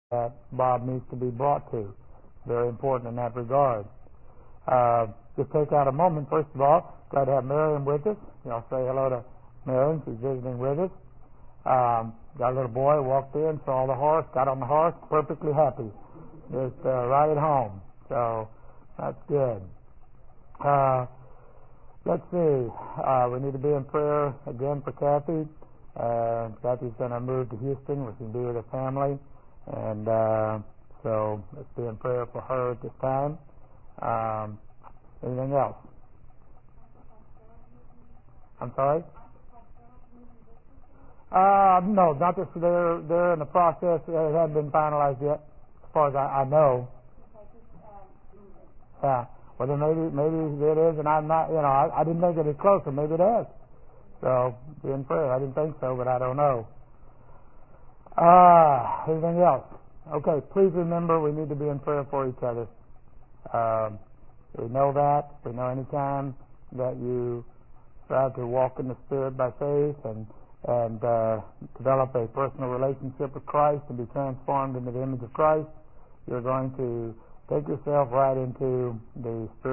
that Bob needs to be brought to. Very important in that regard. Just take out a moment, first of all, glad to have Marion with us. I'll say hello to Marion, she's visiting with us. Got a little boy, walked in, saw the horse, got on the horse, perfectly happy. Just right at home. So that's good. Let's see. We need to be in prayer again for Kathy. Kathy's going to move to Houston, where she can be with her family. And so let's be in prayer for her at this time. Anything else? I'm sorry? No, not just they're in the process. It hasn't been finalized yet, as far as I know. Yeah. Well, then maybe it is, and I'm not. I didn't think it was closer. Maybe it has. So be in prayer. I didn't think so, but I don't know. Anything else? Okay. Please remember, we need to be in prayer for each other. We know that. We know anytime that you try to walk in the Spirit by faith and develop a personal relationship with Christ and be transformed into the image of Christ, you're going to take yourself right into the Spirit